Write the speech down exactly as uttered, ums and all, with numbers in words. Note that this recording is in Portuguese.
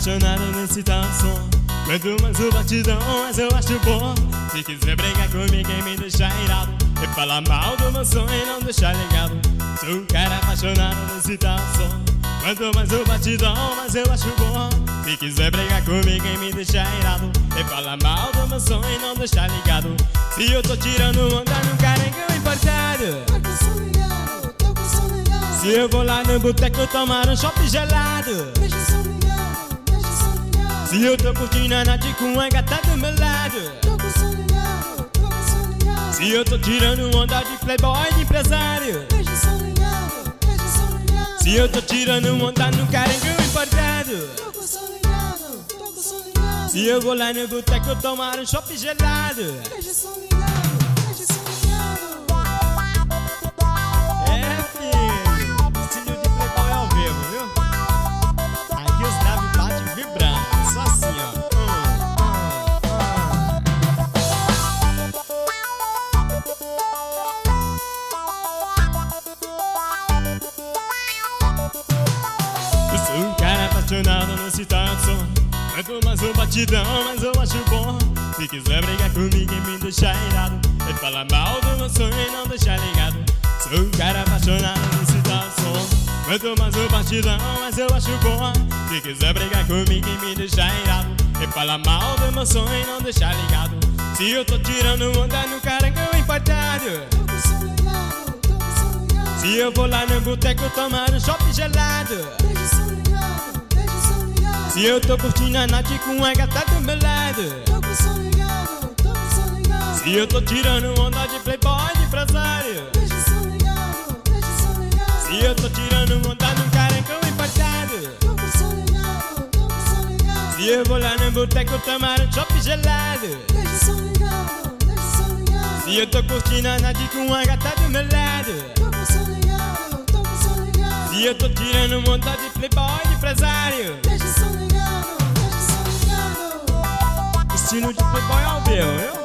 apaixonado nesse tal som. Quanto mais o batidão, mais eu acho bom. Se quiser brigar comigo e me deixar irado, e falar mal do meu som e não deixar ligado. Sou um cara apaixonado nesse tal som. Quanto mais o batidão, mais eu acho bom. Se quiser brigar comigo e me deixar irado, e falar mal do meu som e não deixar ligado. Se eu tô tirando onda no carangão importado, Tô com som ligado, tô com som ligado. se eu vou lá no boteco tomar um chopp gelado, Deixa o som ligado, deixa o som ligado. se eu tô curtindo a noite com a gata do meu lado, Tô com som ligado, tô com som ligado. se eu tô tirando onda de playboy de empresário, Deixa o som ligado, deixa o som ligado. se eu tô tirando onda no carangão importado, Tô com som ligado, tô com som ligado. se eu vou lá no boteco tomar um chopp gelado. Deixa o som ligado, deixa o som ligado. É, filho, estilo de playboy ao vivo, viu? Aqui os graves batem vibrando, só assim, ó. Eu sou um cara apaixonado nesse tal som. Quanto mais o batidão, mais eu acho bom. Se quiser brigar comigo e me deixar irado, e falar mal do meu som e não deixar ligado. Sou um cara apaixonado nesse tal som. Quanto mais o batidão, mais eu acho bom. Se quiser brigar comigo e me deixar irado, e falar mal do meu som e não deixar ligado. Se eu tô tirando onda no carangão importado, Tô com som ligado, tô com som ligado. se eu vou lá no boteco tomar um chopp gelado, Deixa o som ligado, deixa o som ligado. se eu tô curtindo a noite com a gata do meu lado, Tô com som ligado, tô com som ligado. se eu tô tirando onda de playboy de empresário, Deixa o som ligado, deixa o som ligado. se eu tô tirando onda no carangão importado, Tô com som ligado, tô com som ligado. se eu vou lá no boteco tomar um chopp gelado, Deixa o som ligado, deixa o som ligado. se eu tô curtindo a noite com a gata do meu lado, Tô com som ligado, tô com som ligado. se eu tô tirando onda de playboy de empresário, Deixa o som ligado, deixa o som ligado. estilo de playboy ao vivo, viu?